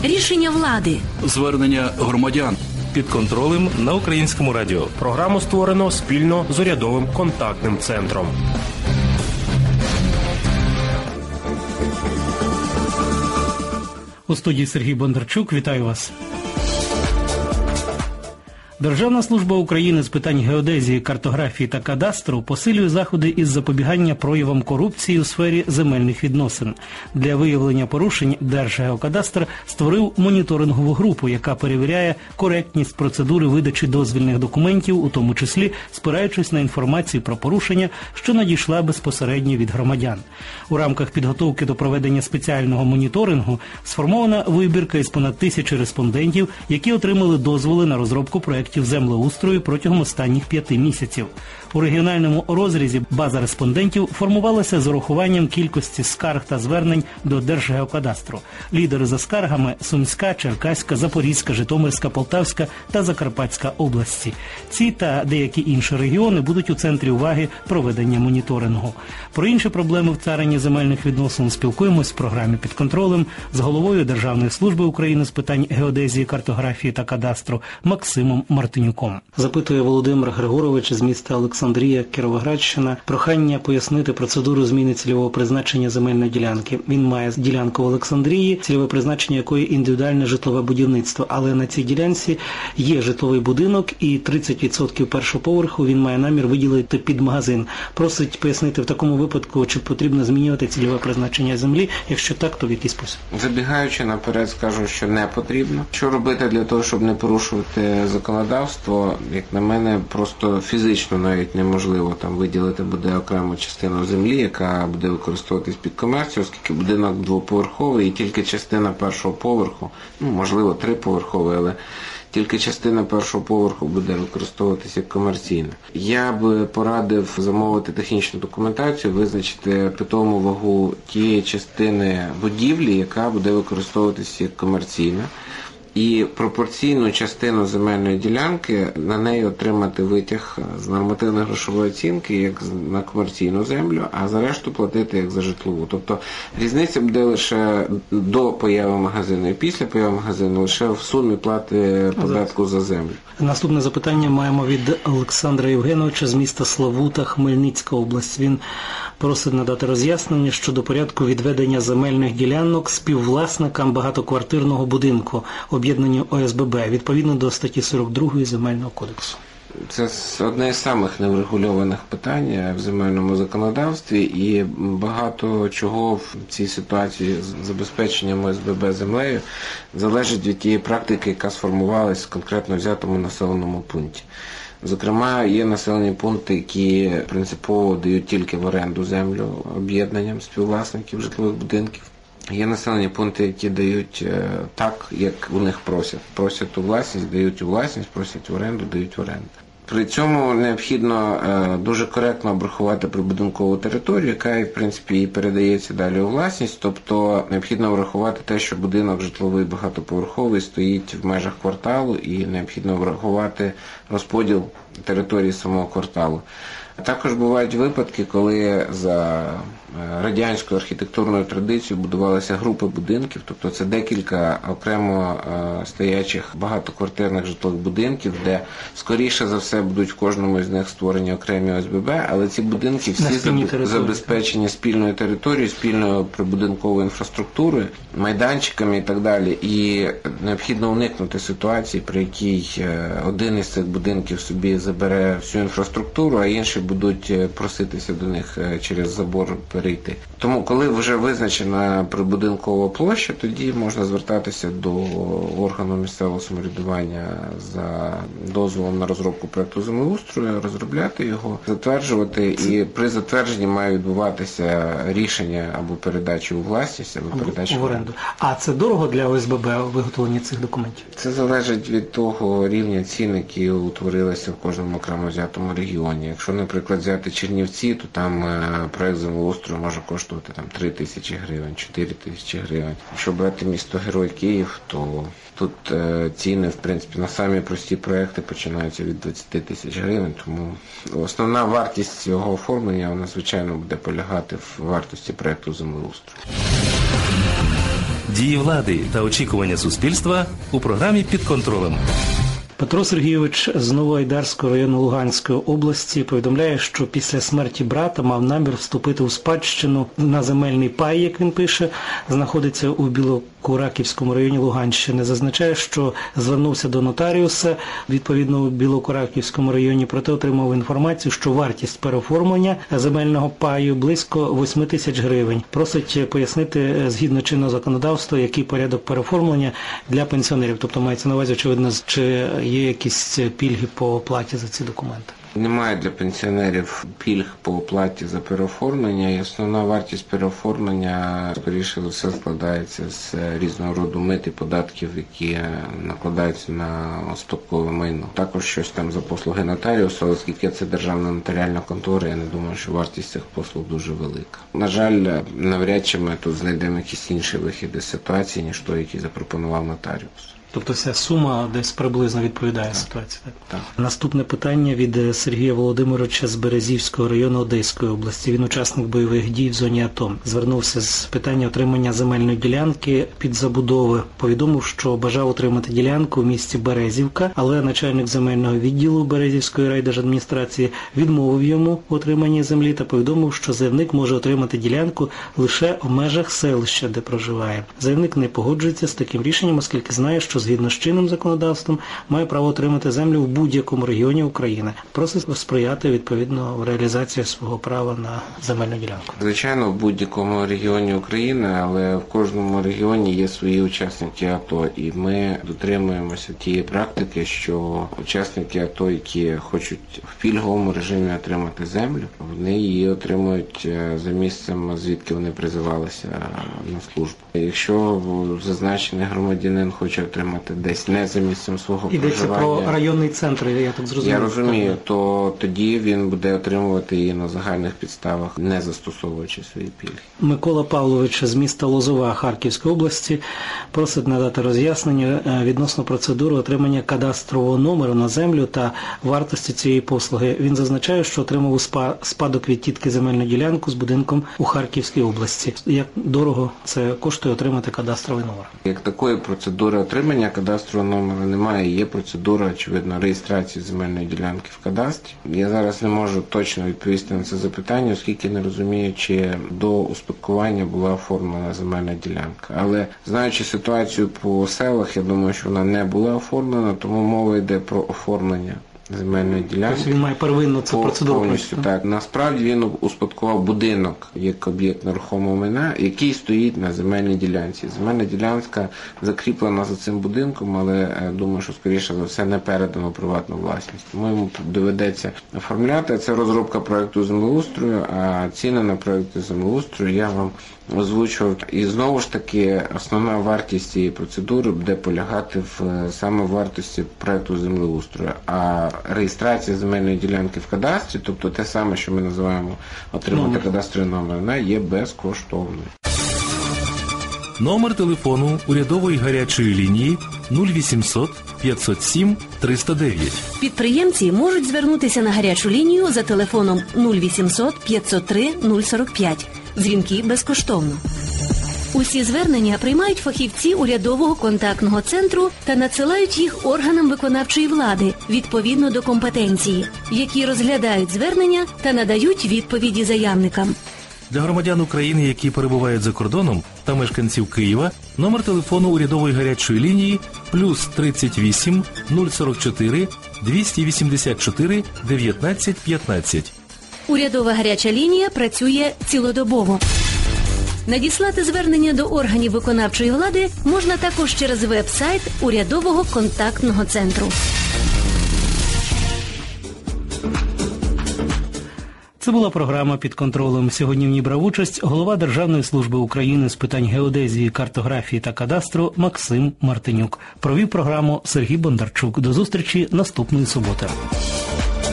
Рішення влади. Звернення громадян. Під контролем на Українському радіо. Програму створено спільно з урядовим контактним центром. У студії Сергій Бондарчук. Вітаю вас. Державна служба України з питань геодезії, картографії та кадастру посилює заходи із запобігання проявам корупції у сфері земельних відносин. Для виявлення порушень Держгеокадастр створив моніторингову групу, яка перевіряє коректність процедури видачі дозвільних документів, у тому числі спираючись на інформацію про порушення, що надійшла безпосередньо від громадян. У рамках підготовки до проведення спеціального моніторингу сформована вибірка із понад 1000 респондентів, які отримали дозволи на розробку проєктів землеустрою протягом останніх 5 місяців. У регіональному розрізі база респондентів формувалася з урахуванням кількості скарг та звернень до Держгеокадастру. Лідери за скаргами – Сумська, Черкаська, Запорізька, Житомирська, Полтавська та Закарпатська області. Ці та деякі інші регіони будуть у центрі уваги проведення моніторингу. Про інші проблеми в царині земельних відносин спілкуємось в програмі «Під контролем» з головою Державної служби України з питань геодезії, картографії та кадастру Максимом Мартинюком. Запитує Володимир Григорович з міста Олександрія, Кіровоградщина, прохання пояснити процедуру зміни цільового призначення земельної ділянки. Він має ділянку в Олександрії, цільове призначення якої індивідуальне житлове будівництво, але на цій ділянці є житловий будинок і 30% першого поверху він має намір виділити під магазин. Просить пояснити в такому випадку, чи потрібно змінювати цільове призначення землі, якщо так, то в який спосіб? Забігаючи наперед, скажу, що не потрібно. Що робити для того, щоб не порушувати законодавство, як на мене, просто фізично навіть неможливо там виділити буде окрему частину землі, яка буде використовуватись під комерцію, оскільки будинок двоповерховий і тільки частина першого поверху, можливо, триповерховий, але тільки частина першого поверху буде використовуватися як комерційна. Я би порадив замовити технічну документацію, визначити питому вагу тієї частини будівлі, яка буде використовуватися як комерційна. І пропорційну частину земельної ділянки на неї отримати витяг з нормативно-грошової оцінки, як на комерційну землю, а за решту платити як за житлову. Тобто різниця буде лише до появи магазину і після появи магазину лише в сумі плати податку за землю. Наступне запитання маємо від Олександра Євгеновича з міста Славута, Хмельницька область. Він просить надати роз'яснення щодо порядку відведення земельних ділянок співвласникам багатоквартирного будинку, об'єднанню ОСББ, відповідно до статті 42 Земельного кодексу. Це одне з самих неврегульованих питань в земельному законодавстві, і багато чого в цій ситуації з забезпеченням ОСББ землею залежить від тієї практики, яка сформувалась в конкретно взятому населеному пункті. Зокрема, є населені пункти, які принципово дають тільки в оренду землю об'єднанням співвласників житлових будинків. Є населені пункти, які дають так, як у них просять. Просять у власність, дають у власність, просять в оренду, дають в оренду. При цьому необхідно дуже коректно обрахувати прибудинкову територію, яка, в принципі, і передається далі у власність. Тобто необхідно врахувати те, що будинок житловий багатоповерховий стоїть в межах кварталу, і необхідно врахувати розподіл території самого кварталу. Також бувають випадки, коли за радянською архітектурною традицією будувалися групи будинків, тобто це декілька окремо стоячих багатоквартирних житлових будинків, де скоріше за все будуть в кожному з них створені окремі ОСББ, але ці будинки всі забезпечені спільною територією, спільною прибудинковою інфраструктурою, майданчиками і так далі. І необхідно уникнути ситуації, при якій один із цих будинків собі забере всю інфраструктуру, а інші будуть проситися до них через забор перейти. Тому, коли вже визначена прибудинкова площа, тоді можна звертатися до органу місцевого самоврядування за дозволом на розробку проекту землеустрою, розробляти його, затверджувати, і при затвердженні має відбуватися рішення або передачі у власність, або передачі в оренду. А це дорого для ОСББ виготовлення цих документів? Це залежить від того рівня цін, які утворилися в кожному окремо взятому регіоні. Якщо, наприклад, взяти Чернівці, то там проект землеустрою може коштувати 3 тисячі гривень, 4 тисячі гривень. Якщо брати місто Герой Київ, то тут ціни, в принципі, на самі прості проекти починаються від 20 тисяч гривень, тому основна вартість цього оформлення, вона, звичайно, буде полягати в вартості проекту землеустрою. дії влади та очікування суспільства у програмі «Під контролем». Петро Сергійович з Новоайдарського району Луганської області повідомляє, що після смерті брата мав намір вступити у спадщину на земельний пай, як він пише, знаходиться у Білокураківському районі Луганщини. Зазначає, що звернувся до нотаріуса, відповідно у Білокураківському районі, проте отримав інформацію, що вартість переоформлення земельного паю близько 8 тисяч гривень. Просить пояснити згідно чинного законодавства, який порядок переоформлення для пенсіонерів. Тобто мається на увазі, очевидно, чи є якісь пільги по оплаті за ці документи? Немає для пенсіонерів пільг по оплаті за переоформлення. І основна вартість переоформлення, скоріше за все, складається з різного роду мит і податків, які накладаються на спадкове майно. Також щось там за послуги нотаріуса, оскільки це державна нотаріальна контора, я не думаю, що вартість цих послуг дуже велика. На жаль, навряд чи ми тут знайдемо якісь інші вихід із ситуації, ніж той, який запропонував нотаріус. Тобто вся сума десь приблизно відповідає ситуації. Так. Наступне питання від Сергія Володимировича з Березівського району Одеської області. Він учасник бойових дій в зоні АТО. Звернувся з питання отримання земельної ділянки під забудови. Повідомив, що бажав отримати ділянку в місті Березівка, але начальник земельного відділу Березівської райдержадміністрації відмовив йому в отриманні землі та повідомив, що заявник може отримати ділянку лише в межах селища, де проживає. Заявник не погоджується з таким рішенням, оскільки знає, що згідно з чинним законодавством має право отримати землю в будь-якому регіоні України. Просить сприяти відповідно в реалізації свого права на земельну ділянку. Звичайно, в будь-якому регіоні України, але в кожному регіоні є свої учасники АТО. І ми дотримуємося тієї практики, що учасники АТО, які хочуть в пільговому режимі отримати землю, вони її отримують за місцем, звідки вони призивалися на службу. Якщо зазначений громадянин хоче отримати десь не за місцем свого проживання. Йдеться про районний центр, я так зрозумів. Я розумію, то тоді він буде отримувати її на загальних підставах, не застосовуючи свої пільги. Микола Павлович з міста Лозова Харківської області просить надати роз'яснення відносно процедури отримання кадастрового номеру на землю та вартості цієї послуги. Він зазначає, що отримав у спадок від тітки земельну ділянку з будинком у Харківській області. Як дорого це коштує отримати кадастровий номер? Як такої процедури отримання кадастрового номера немає, є процедура, очевидно, реєстрації земельної ділянки в кадастрі. Я зараз не можу точно відповісти на це запитання, оскільки не розумію, чи до успадкування була оформлена земельна ділянка. Але знаючи ситуацію по селах, я думаю, що вона не була оформлена, тому мова йде про оформлення земельної ділянки. Тобто він має первинну цю процедуру. Повністю, так. Насправді він успадкував будинок як об'єкт нерухомого майна, який стоїть на земельній ділянці. Земельна ділянка закріплена за цим будинком, але думаю, що скоріше за все не передано приватну власність. Тому йому доведеться оформляти. Це розробка проекту землеустрою, а ціни на проекти землеустрою я вам озвучував. І знову ж таки, основна вартість цієї процедури буде полягати саме в вартості проекту землеустрою. А реєстрація земельної ділянки в кадастрі, тобто те саме, що ми називаємо отримати кадастровий номер, вона є безкоштовною. Номер телефону урядової гарячої лінії 0800 507 309. Підприємці можуть звернутися на гарячу лінію за телефоном 0800 503 045. Дзвінки безкоштовно. Усі звернення приймають фахівці урядового контактного центру та надсилають їх органам виконавчої влади відповідно до компетенції, які розглядають звернення та надають відповіді заявникам. Для громадян України, які перебувають за кордоном, та мешканців Києва, номер телефону урядової гарячої лінії плюс 38 044 284 19 15. Урядова гаряча лінія працює цілодобово. Надіслати звернення до органів виконавчої влади можна також через веб-сайт урядового контактного центру. Це була програма «Під контролем». Сьогодні в ній брав участь голова Державної служби України з питань геодезії, картографії та кадастру Максим Мартинюк. Провів програму Сергій Бондарчук. До зустрічі наступної суботи.